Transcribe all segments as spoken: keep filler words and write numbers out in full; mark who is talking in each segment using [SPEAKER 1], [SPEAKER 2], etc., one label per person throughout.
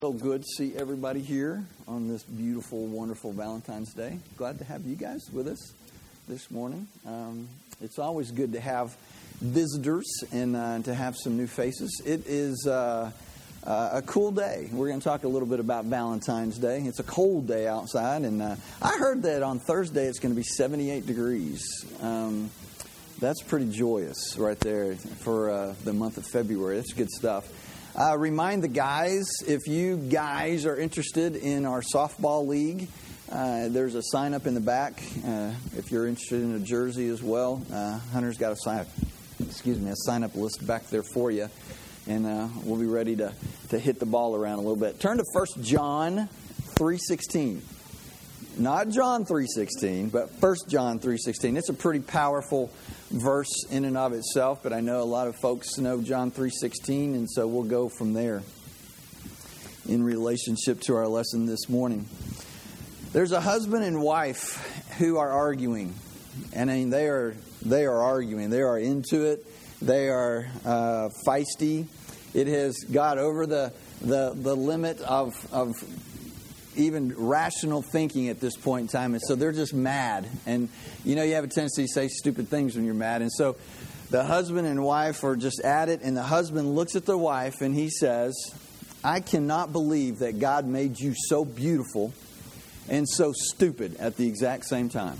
[SPEAKER 1] So good to see everybody here on this beautiful, wonderful Valentine's Day. Glad to have you guys with us this morning. Um, it's always good to have visitors and uh, to have some new faces. It is uh, uh, a cool day. We're going to talk a little bit about Valentine's Day. It's a cold day outside, and uh, I heard that on Thursday it's going to be seventy-eight degrees. Um, that's pretty joyous right there for uh, the month of February. That's good stuff. Uh, remind the guys, if you guys are interested in our softball league, uh, there's a sign up in the back. Uh, if you're interested in a jersey as well, uh, Hunter's got a sign up, excuse me, a sign up list back there for you. And uh, we'll be ready to, to hit the ball around a little bit. Turn to First John three sixteen. Not John three sixteen, but First John three sixteen. It's a pretty powerful verse in and of itself, but I know a lot of folks know John three sixteen, and so we'll go from there in relationship to our lesson this morning. There's a husband and wife who are arguing, and I mean they are they are arguing. They are into it. They are uh, feisty. It has got over the the the limit of of even rational thinking at this point in time, and so they're just mad. And you know, you have a tendency to say stupid things when you're mad, and so the husband and wife are just at it, and the husband looks at the wife and he says, I cannot believe that God made you so beautiful and so stupid at the exact same time.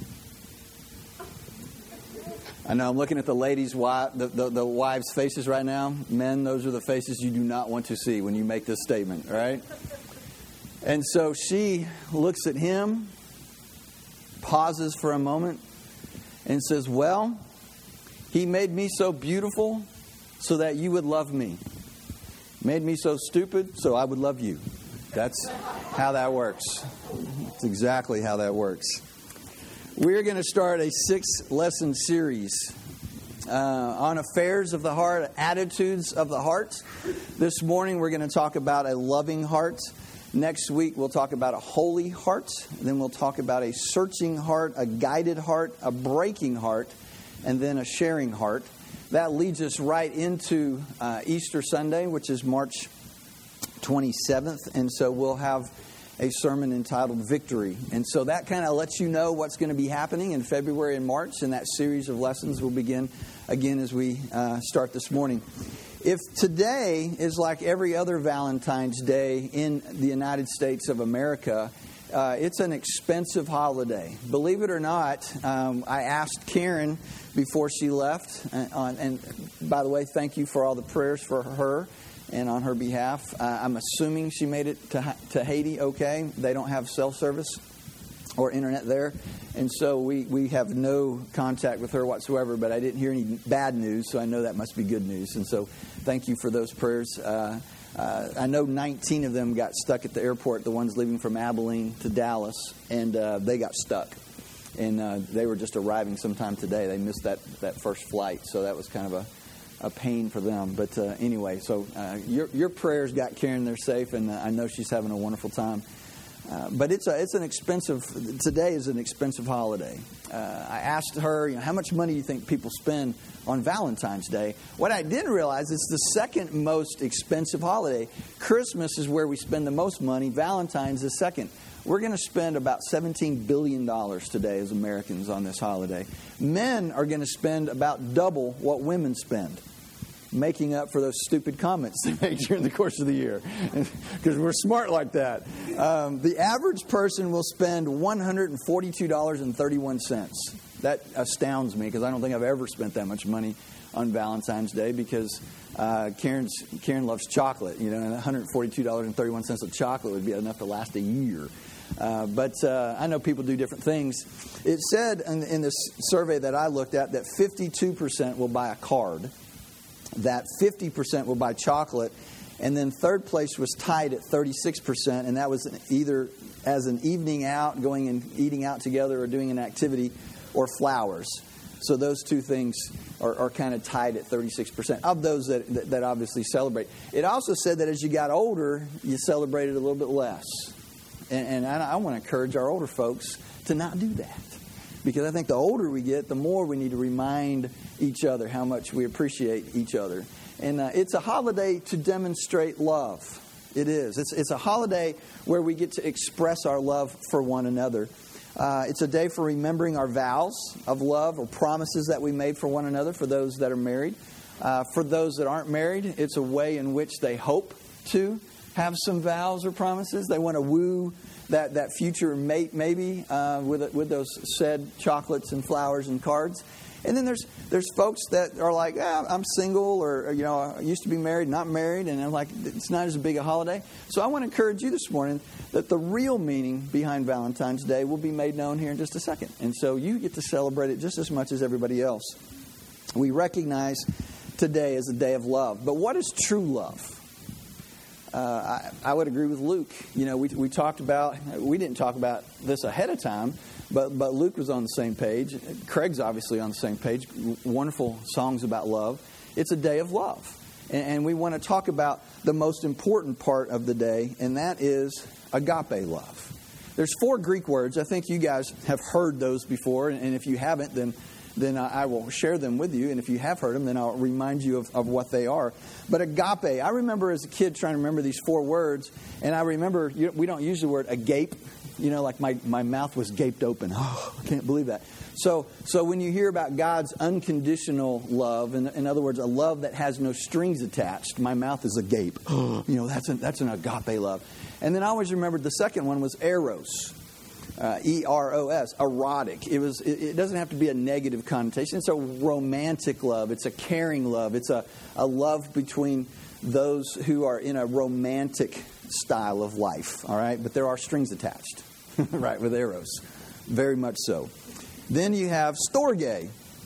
[SPEAKER 1] I know I'm looking at the ladies' wife, the, the, the wives' faces right now. Men, those are the faces you do not want to see when you make this statement, right? And so she looks at him, pauses for a moment, and says, well, he made me so beautiful so that you would love me. Made me so stupid so I would love you. That's how that works. That's exactly how that works. We're going to start a six-lesson series uh, on affairs of the heart, attitudes of the heart. This morning we're going to talk about a loving heart. Next week, we'll talk about a holy heart. Then we'll talk about a searching heart, a guided heart, a breaking heart, and then a sharing heart. That leads us right into uh, Easter Sunday, which is March twenty-seventh. And so we'll have a sermon entitled Victory. And so that kind of lets you know what's going to be happening in February and March. And that series of lessons will begin again as we uh, start this morning. If today is like every other Valentine's Day in the United States of America, uh, it's an expensive holiday. Believe it or not, um, I asked Karen before she left, and, on, and by the way, thank you for all the prayers for her and on her behalf. Uh, I'm assuming she made it to, to Haiti okay. They don't have cell service or internet there. And so we, we have no contact with her whatsoever, but I didn't hear any bad news, so I know that must be good news. And so thank you for those prayers. Uh, uh, I know nineteen of them got stuck at the airport, the ones leaving from Abilene to Dallas, and uh, they got stuck. And uh, they were just arriving sometime today. They missed that, that first flight, so that was kind of a, a pain for them. But uh, anyway, so uh, your, your prayers got Karen there safe, and uh, I know she's having a wonderful time. Uh, but it's a, it's an expensive, today is an expensive holiday. Uh, I asked her, you know, how much money do you think people spend on Valentine's Day? What I didn't realize is the second most expensive holiday. Christmas is where we spend the most money. Valentine's is second. We're going to spend about seventeen billion dollars today as Americans on this holiday. Men are going to spend about double what women spend, making up for those stupid comments they make during the course of the year. Because we're smart like that. Um, the average person will spend one hundred forty-two dollars and thirty-one cents. That astounds me because I don't think I've ever spent that much money on Valentine's Day because uh, Karen's, Karen loves chocolate. You know, and one hundred forty-two dollars and thirty-one cents of chocolate would be enough to last a year. Uh, but uh, I know people do different things. It said in, in this survey that I looked at that fifty-two percent will buy a card, that fifty percent will buy chocolate, and then third place was tied at thirty-six percent, and that was either as an evening out, going and eating out together or doing an activity, or flowers. So those two things are, are kind of tied at thirty-six percent of those that, that, that obviously celebrate. It also said that as you got older, you celebrated a little bit less. And, and I, I want to encourage our older folks to not do that. Because I think the older we get, the more we need to remind each other how much we appreciate each other. And uh, it's a holiday to demonstrate love. It is. It's, it's a holiday where we get to express our love for one another. Uh, it's a day for remembering our vows of love or promises that we made for one another for those that are married. Uh, for those that aren't married, it's a way in which they hope to have some vows or promises. They want to woo that, that future mate maybe uh, with with those said chocolates and flowers and cards. And then there's there's folks that are like, ah, I'm single, or, you know, I used to be married, not married, and I'm like, it's not as big a holiday. So I want to encourage you this morning that the real meaning behind Valentine's Day will be made known here in just a second. And so you get to celebrate it just as much as everybody else. We recognize today as a day of love. But what is true love? Uh, I, I would agree with Luke. You know, we we talked about, we didn't talk about this ahead of time, but but Luke was on the same page. Craig's obviously on the same page. Wonderful songs about love. It's a day of love. And, and we want to talk about the most important part of the day, and that is agape love. There's four Greek words. I think you guys have heard those before, and, and if you haven't, then then I will share them with you. And if you have heard them, then I'll remind you of, of what they are. But agape, I remember as a kid trying to remember these four words. And I remember, we don't use the word agape. You know, like my, my mouth was gaped open. Oh, I can't believe that. So so when you hear about God's unconditional love, in, in other words, a love that has no strings attached, my mouth is agape. You know, that's an, that's an agape love. And then I always remembered the second one was eros. Uh, E R O S, erotic. It was. It, it doesn't have to be a negative connotation. It's a romantic love. It's a caring love. It's a, a love between those who are in a romantic style of life. All right, but there are strings attached, right, with eros, very much so. Then you have storge.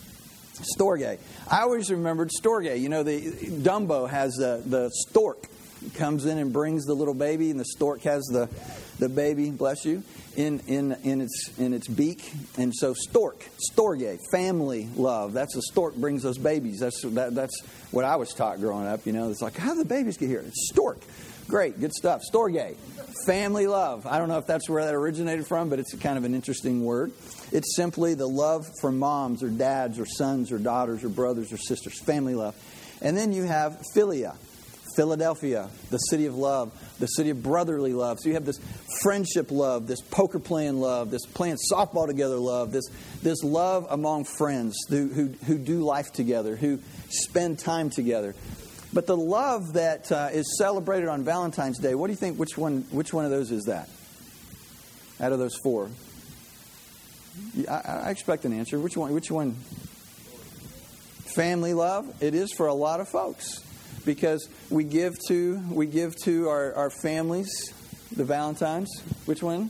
[SPEAKER 1] Storge. I always remembered storge. You know, the Dumbo has the the stork comes in and brings the little baby, and the stork has the the baby. Bless you. In, in in its in its beak, and so stork, storge, family love. That's a stork brings those babies. That's that, that's what I was taught growing up. You know, it's like, how do the babies get here? It's stork, great, good stuff. Storge, family love. I don't know if that's where that originated from, but it's a kind of an interesting word. It's simply the love for moms or dads or sons or daughters or brothers or sisters. Family love, and then you have philia. Philadelphia, the city of love, the city of brotherly love. So you have this friendship love, this poker playing love, this playing softball together love, this this love among friends who, who, who do life together, who spend time together. But the love that uh, is celebrated on Valentine's Day, what do you think, which one which one of those is that? Out of those four? I, I expect an answer. Which one? Which one? Family love. It is for a lot of folks. Because we give to we give to our, our families the Valentines. Which one?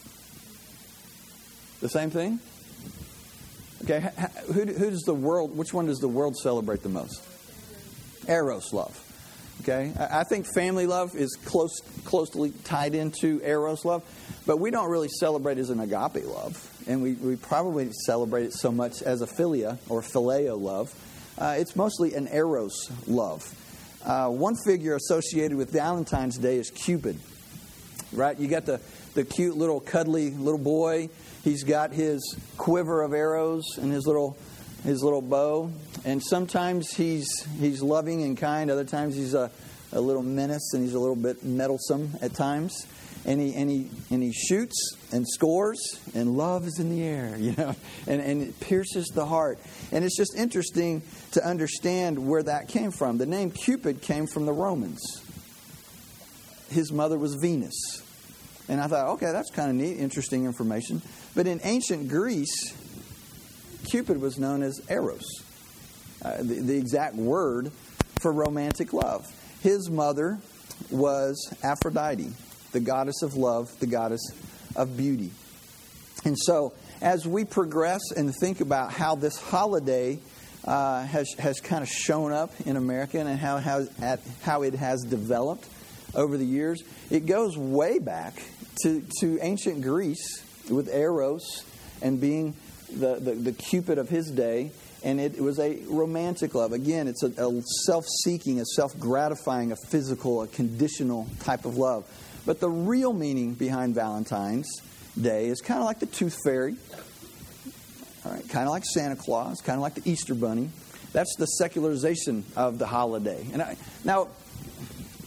[SPEAKER 1] The same thing? Okay, who, who does the world, which one does the world celebrate the most? Eros love. Okay, I think family love is close closely tied into Eros love, but we don't really celebrate it as an agape love. And we, we probably celebrate it so much as a philia or phileo love. Uh, it's mostly an Eros love. Uh, one figure associated with Valentine's Day is Cupid, right? You got the, the cute little cuddly little boy. He's got his quiver of arrows and his little his little bow. And sometimes he's he's loving and kind. Other times he's a, a little menace and he's a little bit meddlesome at times. And he and he and he shoots and scores, and love is in the air, you know, and, and it pierces the heart. And it's just interesting to understand where that came from. The name Cupid came from the Romans. His mother was Venus. And I thought, okay, that's kind of neat, interesting information. But in ancient Greece, Cupid was known as Eros, uh, the, the exact word for romantic love. His mother was Aphrodite, the goddess of love, the goddess of beauty. And so, as we progress and think about how this holiday uh, has has kind of shown up in America and how how, at, how it has developed over the years, it goes way back to, to ancient Greece with Eros and being the, the, the Cupid of his day. And it, it was a romantic love. Again, it's a, a self-seeking, a self-gratifying, a physical, a conditional type of love. But the real meaning behind Valentine's Day is kind of like the Tooth Fairy, all right, kind of like Santa Claus, kind of like the Easter Bunny. That's the secularization of the holiday. And I, now,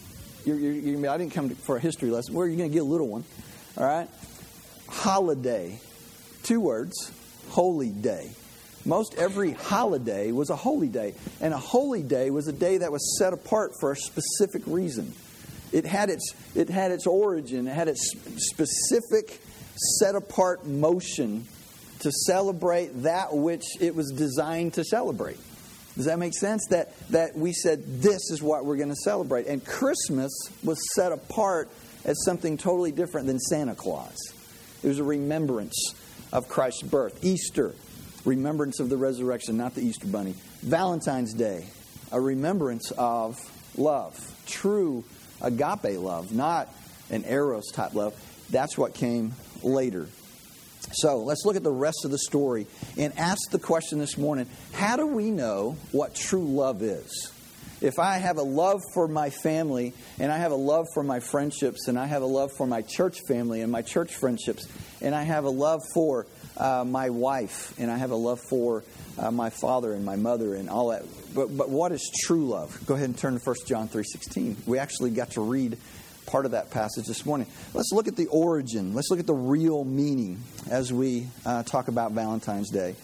[SPEAKER 1] You're, you're, you're, I didn't come to, for a history lesson. Where are you going to get a little one? All right? Holiday. Two words. Holy day. Most every holiday was a holy day. And a holy day was a day that was set apart for a specific reason. It had its, it had its origin. It had its specific set apart motion to celebrate that which it was designed to celebrate. Does that make sense? That that we said, this is what we're going to celebrate. And Christmas was set apart as something totally different than Santa Claus. It was a remembrance of Christ's birth. Easter, remembrance of the resurrection, not the Easter bunny. Valentine's Day, a remembrance of love. True agape love, not an eros type love. That's what came later. So let's look at the rest of the story and ask the question this morning, how do we know what true love is? If I have a love for my family, and I have a love for my friendships, and I have a love for my church family and my church friendships, and I have a love for uh, my wife, and I have a love for uh, my father and my mother and all that. But, but what is true love? Go ahead and turn to First John three sixteen. We actually got to read part of that passage this morning. Let's look at the origin. Let's look at the real meaning as we uh, talk about Valentine's Day.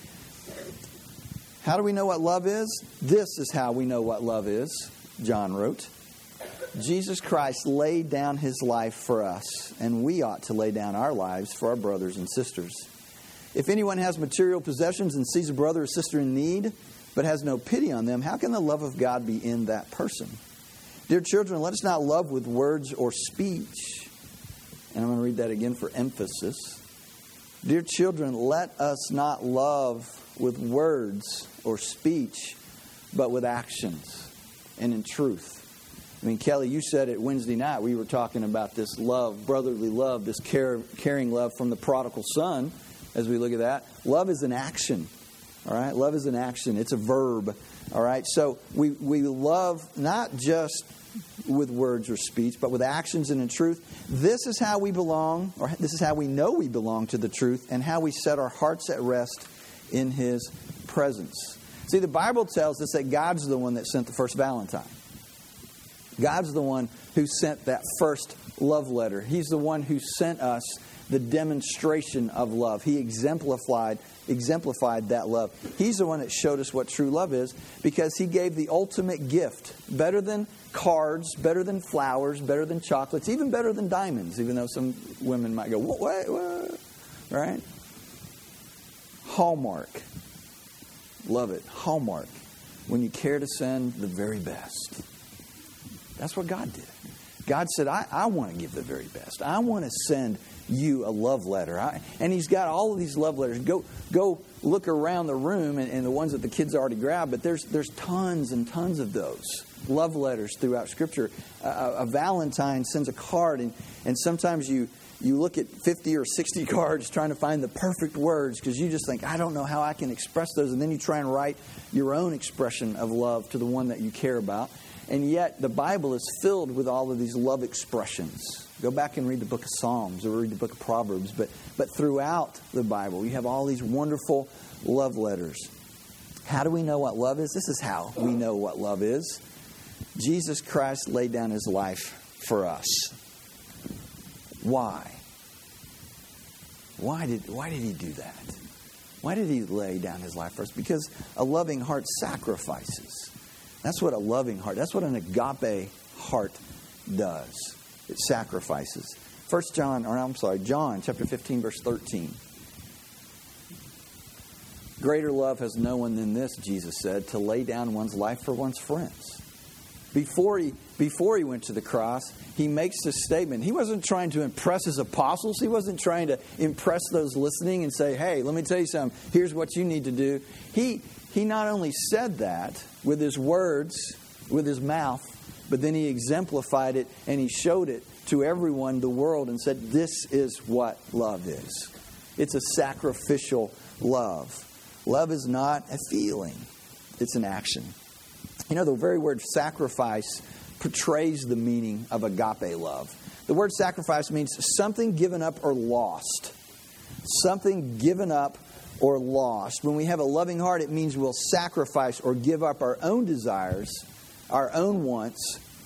[SPEAKER 1] How do we know what love is? This is how we know what love is, John wrote. Jesus Christ laid down his life for us, and we ought to lay down our lives for our brothers and sisters. If anyone has material possessions and sees a brother or sister in need, but has no pity on them, how can the love of God be in that person? Dear children, let us not love with words or speech. And I'm going to read that again for emphasis. Dear children, let us not love with words or speech, but with actions and in truth. I mean, Kelly, you said it Wednesday night. We were talking about this love, brotherly love, this care, caring love from the prodigal son. As we look at that, love is an action. All right, love is an action. It's a verb. All right, so we we love not just with words or speech, but with actions and in truth. This is how we belong, or this is how we know we belong to the truth, and how we set our hearts at rest in His presence. See, the Bible tells us that God's the one that sent the first Valentine. God's the one who sent that first love letter. He's the one who sent us the demonstration of love. He exemplified exemplified that love. He's the one that showed us what true love is, because He gave the ultimate gift, better than cards, better than flowers, better than chocolates, even better than diamonds, even though some women might go, what, what, what? Right? Hallmark. Love it. Hallmark. When you care to send the very best. That's what God did. God said, I, I want to give the very best. I want to send you a love letter. I, and He's got all of these love letters. Go go look around the room and, and the ones that the kids already grabbed, but there's there's tons and tons of those love letters throughout Scripture. Uh, a Valentine sends a card, and, and sometimes you, you look at fifty or sixty cards trying to find the perfect words because you just think, I don't know how I can express those. And then you try and write your own expression of love to the one that you care about. And yet the Bible is filled with all of these love expressions. Go back and read the book of Psalms or read the book of Proverbs. But but throughout the Bible, you have all these wonderful love letters. How do we know what love is? This is how we know what love is. Jesus Christ laid down His life for us. Why? Why did, why did He do that? Why did He lay down His life for us? Because a loving heart sacrifices. That's what a loving heart, that's what an agape heart does. It sacrifices. First John, or I'm sorry, John chapter fifteen, verse thirteen. Greater love has no one than this, Jesus said, to lay down one's life for one's friends. Before he, before he went to the cross, He makes this statement. He wasn't trying to impress His apostles. He wasn't trying to impress those listening and say, hey, let me tell you something. Here's what you need to do. He, he not only said that with His words, with His mouth, but then He exemplified it and He showed it to everyone, the world, and said, this is what love is. It's a sacrificial love. Love is not a feeling. It's an action. You know, the very word sacrifice portrays the meaning of agape love. The word sacrifice means something given up or lost. Something given up or lost. When we have a loving heart, it means we'll sacrifice or give up our own desires, our own wants,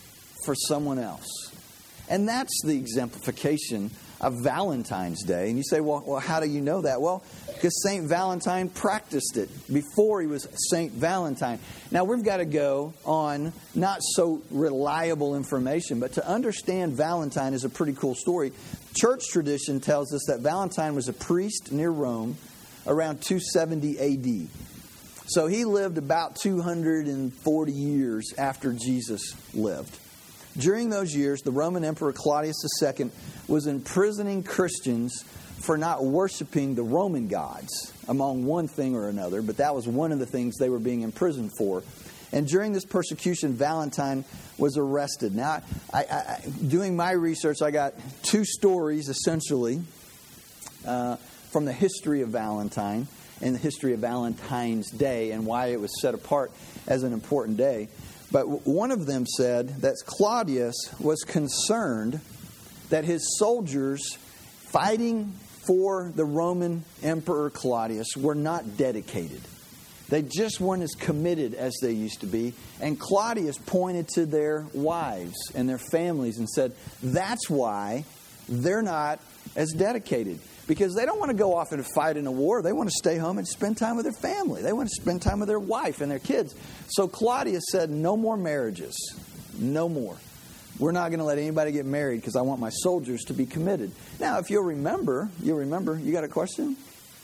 [SPEAKER 1] for someone else. And that's the exemplification of Valentine's Day. And you say, well, well, how do you know that? Well, because Saint Valentine practiced it before he was Saint Valentine. Now, we've got to go on not so reliable information, but to understand Valentine is a pretty cool story. Church tradition tells us that Valentine was a priest near Rome around two seventy A D. So he lived about two hundred forty years after Jesus lived. During those years, the Roman Emperor Claudius the Second was imprisoning Christians for not worshiping the Roman gods, among one thing or another, but that was one of the things they were being imprisoned for. And during this persecution, Valentine was arrested. Now, I, I, doing my research, I got two stories, essentially, uh, from the history of Valentine and the history of Valentine's Day and why it was set apart as an important day. But one of them said that Claudius was concerned that his soldiers fighting for the Roman Emperor Claudius were not dedicated. They just weren't as committed as they used to be. And Claudius pointed to their wives and their families and said, that's why they're not as dedicated. Because they don't want to go off and fight in a war. They want to stay home and spend time with their family. They want to spend time with their wife and their kids. So Claudius said, no more marriages. No more. We're not going to let anybody get married because I want my soldiers to be committed. Now, if you'll remember, you'll remember, you got a question?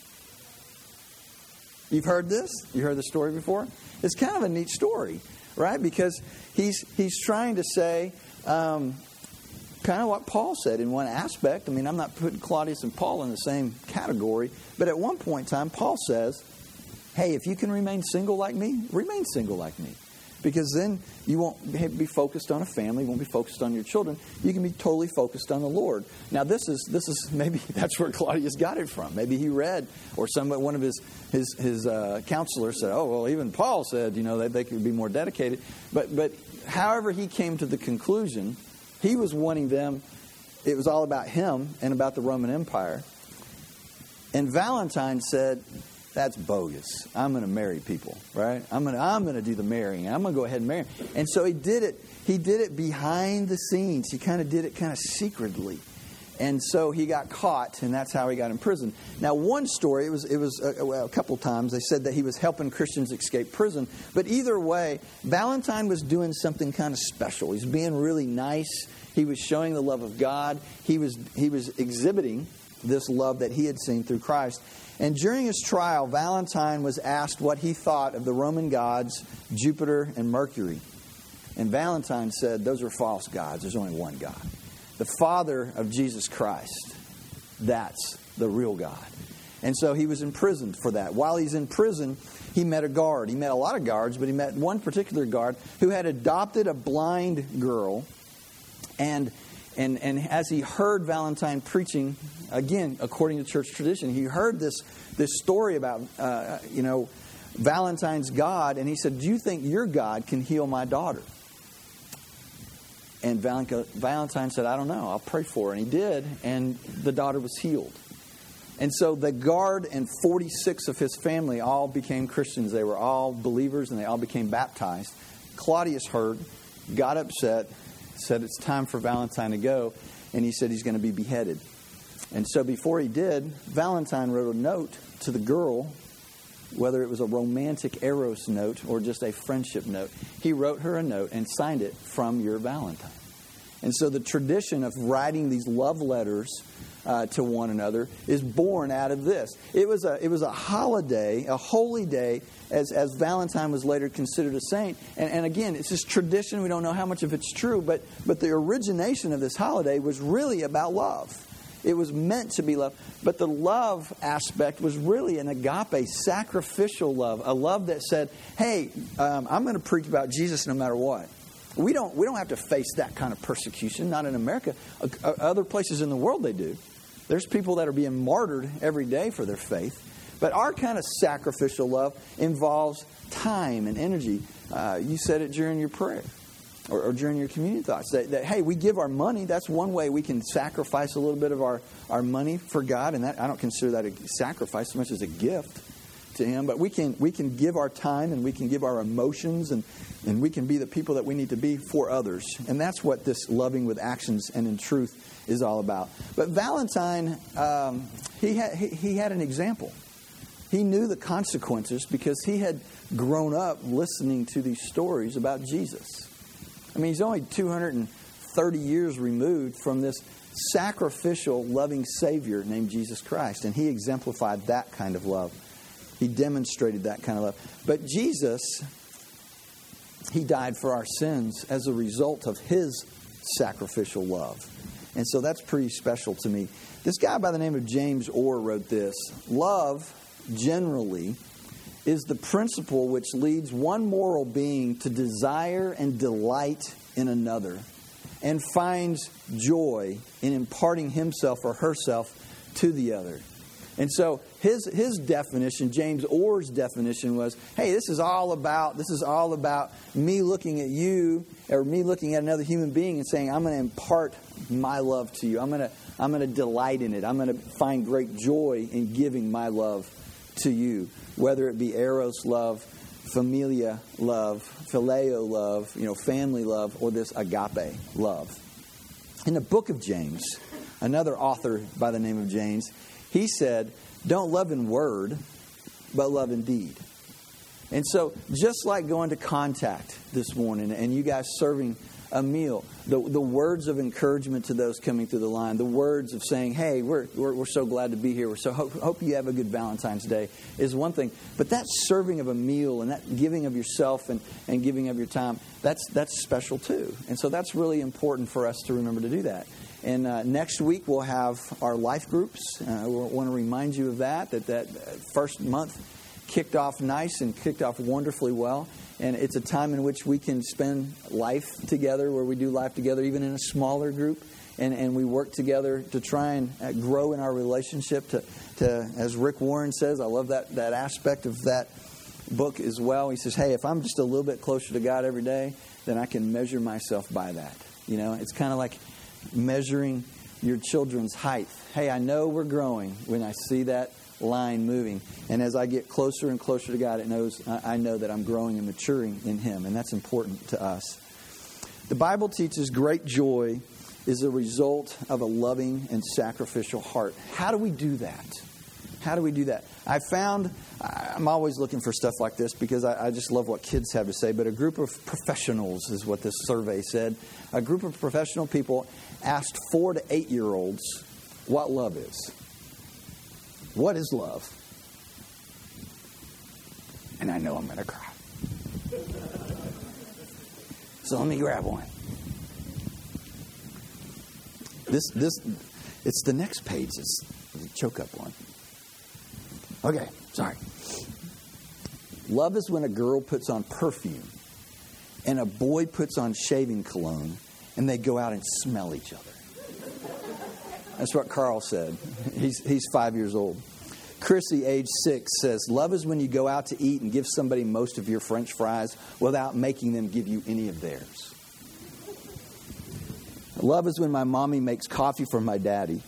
[SPEAKER 1] You've heard this? You heard the story before? It's kind of a neat story, right? Because he's he's trying to say um, kind of what Paul said in one aspect. I mean, I'm not putting Claudius and Paul in the same category, but at one point in time, Paul says, hey, if you can remain single like me, remain single like me. Because then you won't be focused on a family, you won't be focused on your children. You can be totally focused on the Lord. Now, this is this is maybe that's where Claudius got it from. Maybe he read, or some one of his his his uh, counselors said, "Oh, well, even Paul said, you know, that they could be more dedicated." But but however he came to the conclusion, he was wanting them. It was all about him and about the Roman Empire. And Valentine said, that's bogus. I'm going to marry people, right? I'm going to I'm going to do the marrying. I'm going to go ahead and marry. And so he did it. He did it behind the scenes. He kind of did it kind of secretly. And so he got caught, and that's how he got imprisoned. Now, one story, it was it was a, well, a couple times, they said that he was helping Christians escape prison. But either way, Valentine was doing something kind of special. He was being really nice. He was showing the love of God. He was he was exhibiting this love that he had seen through Christ. And during his trial, Valentine was asked what he thought of the Roman gods, Jupiter and Mercury. And Valentine said, those are false gods. There's only one God. The Father of Jesus Christ. That's the real God. And so he was imprisoned for that. While he's in prison, he met a guard. He met a lot of guards, but he met one particular guard who had adopted a blind girl. And And and as he heard Valentine preaching, again, according to church tradition, he heard this this story about, uh, you know, Valentine's God. And he said, do you think your God can heal my daughter? And Valentine said, I don't know. I'll pray for her. And he did. And the daughter was healed. And so the guard and forty-six of his family all became Christians. They were all believers and they all became baptized. Claudius heard, got upset, said it's time for Valentine to go, and he said he's going to be beheaded. And so before he did, Valentine wrote a note to the girl, whether it was a romantic eros note or just a friendship note. He wrote her a note and signed it, from your Valentine. And so the tradition of writing these love letters uh, to one another is born out of this. It was a it was a holiday, a holy day, as as Valentine was later considered a saint. And, and again, it's just tradition. We don't know how much of it's true, but but the origination of this holiday was really about love. It was meant to be love. But the love aspect was really an agape, sacrificial love, a love that said, hey, um, I'm going to preach about Jesus no matter what. We don't we don't have to face that kind of persecution, not in America. Uh, other places in the world they do. There's people that are being martyred every day for their faith. But our kind of sacrificial love involves time and energy. Uh, you said it during your prayer or, or during your community thoughts. That, that, hey, we give our money. That's one way we can sacrifice a little bit of our, our money for God. And that I don't consider that a sacrifice so much as a gift to Him, but we can we can give our time and we can give our emotions and, and we can be the people that we need to be for others. And that's what this loving with actions and in truth is all about. But Valentine, um, he had he, he had an example. He knew the consequences because he had grown up listening to these stories about Jesus. I mean, he's only two hundred thirty years removed from this sacrificial, loving Savior named Jesus Christ. And he exemplified that kind of love. He demonstrated that kind of love. But Jesus, He died for our sins as a result of His sacrificial love. And so that's pretty special to me. This guy by the name of James Orr wrote this: love, generally, is the principle which leads one moral being to desire and delight in another, and finds joy in imparting himself or herself to the other. And so his his definition, James Orr's definition was, hey, this is all about this is all about me looking at you or me looking at another human being and saying, I'm going to impart my love to you. I'm going to I'm going to delight in it. I'm going to find great joy in giving my love to you, whether it be eros love, familia love, phileo love, you know, family love, or this agape love. In the book of James, another author by the name of James, he said, don't love in word, but love in deed. And so, just like going to Contact this morning and you guys serving a meal, the the words of encouragement to those coming through the line, the words of saying, hey, we're we're, we're so glad to be here, we're so hope, hope you have a good Valentine's Day, is one thing. But that serving of a meal and that giving of yourself and, and giving of your time, that's that's special too. And so that's really important for us to remember to do that. And uh, next week we'll have our life groups. Uh, we want to remind you of that, that that first month kicked off nice and kicked off wonderfully well. And it's a time in which we can spend life together, where we do life together, even in a smaller group. And, and we work together to try and uh, grow in our relationship. To, to, as Rick Warren says, I love that, that aspect of that book as well. He says, hey, if I'm just a little bit closer to God every day, then I can measure myself by that. You know, it's kind of like measuring your children's height. Hey, I know we're growing when I see that line moving. And as I get closer and closer to God, it knows I know that I'm growing and maturing in Him. And that's important to us. The Bible teaches great joy is a result of a loving and sacrificial heart. How do we do that? How do we do that? I found, I'm always looking for stuff like this because I, I just love what kids have to say, but a group of professionals is what this survey said. A group of professional people asked four to eight-year-olds what love is. What is love? And I know I'm going to cry. So let me grab one. This, this, it's the next page. It's the choke up one. Okay, sorry. Love is when a girl puts on perfume and a boy puts on shaving cologne and they go out and smell each other. That's what Carl said. He's he's five years old. Chrissy, age six, says, love is when you go out to eat and give somebody most of your French fries without making them give you any of theirs. Love is when my mommy makes coffee for my daddy.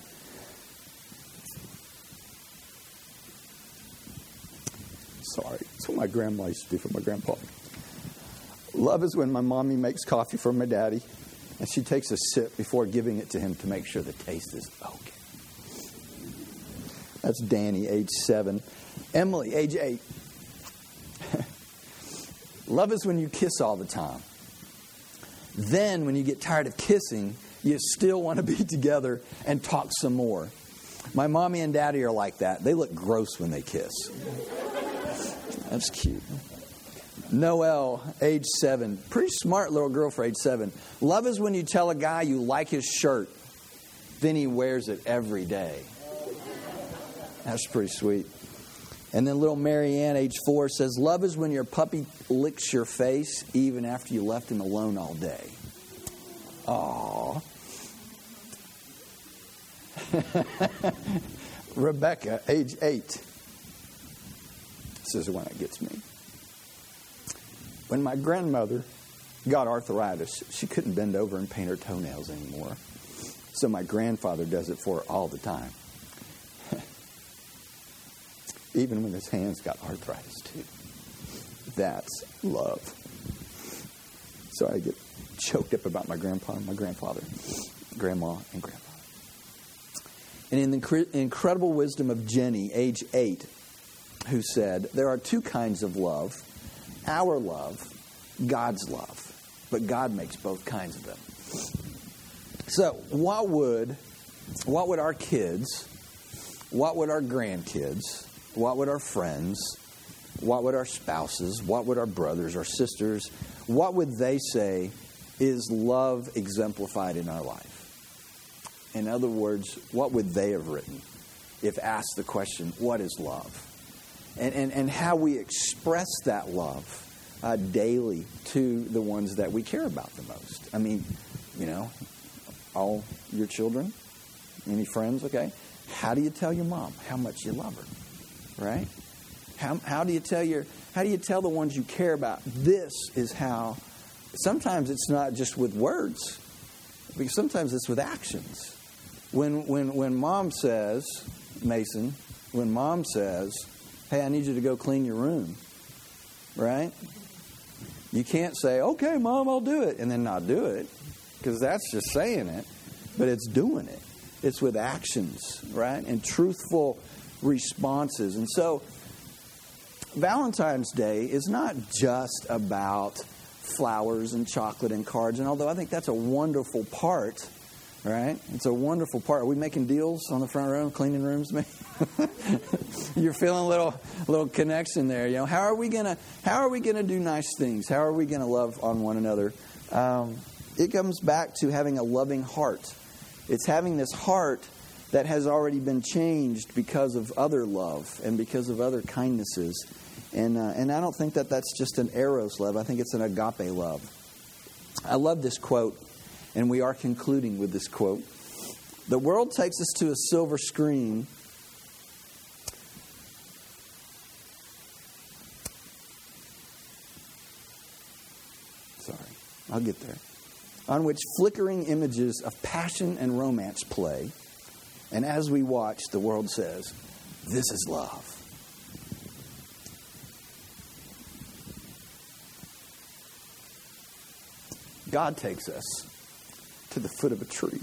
[SPEAKER 1] Sorry, that's what my grandma used to do for my grandpa. Love is when my mommy makes coffee for my daddy and she takes a sip before giving it to him to make sure the taste is okay. That's Danny, age seven. Emily, age eight. Love is when you kiss all the time. Then, when you get tired of kissing, you still want to be together and talk some more. My mommy and daddy are like that. They look gross when they kiss. That's cute. Noelle, age seven. Pretty smart little girl for age seven. Love is when you tell a guy you like his shirt, then he wears it every day. That's pretty sweet. And then little Marianne, age four, says, love is when your puppy licks your face even after you left him alone all day. Aww. Rebecca, age eight. This is the one that gets me. When my grandmother got arthritis, she couldn't bend over and paint her toenails anymore. So my grandfather does it for her all the time. even when his hands got arthritis too. That's love. So I get choked up about my grandpa and my grandfather, grandma and grandpa. And in the incre- incredible wisdom of Jenny, age eight, who said, there are two kinds of love. Our love, God's love. But God makes both kinds of them. So what would, what would our kids, what would our grandkids, what would our friends, what would our spouses, what would our brothers, our sisters, what would they say is love exemplified in our life? In other words, what would they have written if asked the question, what is love? And, and, and how we express that love uh, daily to the ones that we care about the most. I mean, you know, all your children, any friends, okay? How do you tell your mom how much you love her, right? How, how do you tell your, how do you tell the ones you care about, this is how, sometimes it's not just with words, because sometimes it's with actions. When, when, when mom says, Mason, when mom says, hey, I need you to go clean your room, right? You can't say, okay, Mom, I'll do it, and then not do it, because that's just saying it, but it's doing it. It's with actions, right? And truthful responses. And so Valentine's Day is not just about flowers and chocolate and cards, and although I think that's a wonderful part, right? It's a wonderful part. Are we making deals on the front row, cleaning rooms, man? You're feeling a little little connection there. You know, how are we gonna how are we gonna do nice things? How are we gonna love on one another? Um, it comes back to having a loving heart. It's having this heart that has already been changed because of other love and because of other kindnesses. And uh, and I don't think that that's just an eros love. I think it's an agape love. I love this quote. And we are concluding with this quote. The world takes us to a silver screen. Sorry, I'll get there. On which flickering images of passion and romance play. And as we watch, the world says, this is love. God takes us to the foot of a tree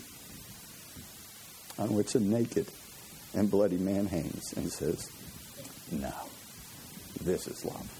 [SPEAKER 1] on which a naked and bloody man hangs and says, no, this is love.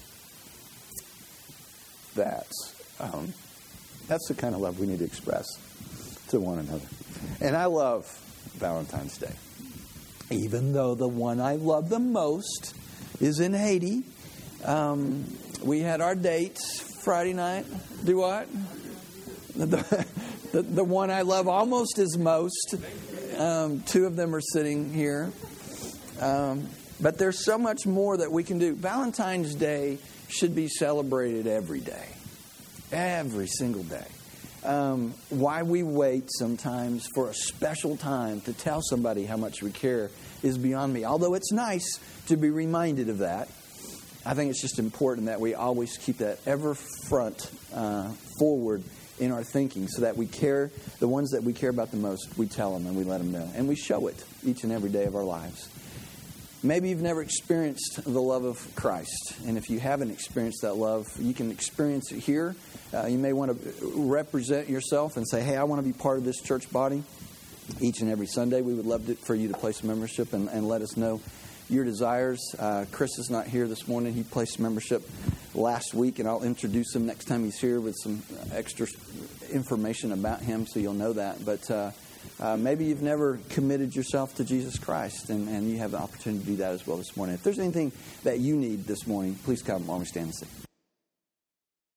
[SPEAKER 1] That's um, that's the kind of love we need to express to one another. And I love Valentine's Day. Even though the one I love the most is in Haiti. Um, we had our dates Friday night. Do what? The, the, the one I love almost as most. Um, two of them are sitting here. Um, but there's so much more that we can do. Valentine's Day should be celebrated every day. Every single day. Um, why we wait sometimes for a special time to tell somebody how much we care is beyond me. Although it's nice to be reminded of that, I think it's just important that we always keep that ever front uh, forward in our thinking so that we care, the ones that we care about the most, we tell them and we let them know. And we show it each and every day of our lives. Maybe you've never experienced the love of Christ. And if you haven't experienced that love, you can experience it here. Uh, you may want to represent yourself and say, hey, I want to be part of this church body each and every Sunday. We would love to, for you to place a membership and, and let us know your desires. Uh, Chris is not here this morning. He placed membership last week, and I'll introduce him next time he's here with some extra information about him so you'll know that. But uh, uh, maybe you've never committed yourself to Jesus Christ, and, and you have the opportunity to do that as well this morning. If there's anything that you need this morning, please come while we stand and sing.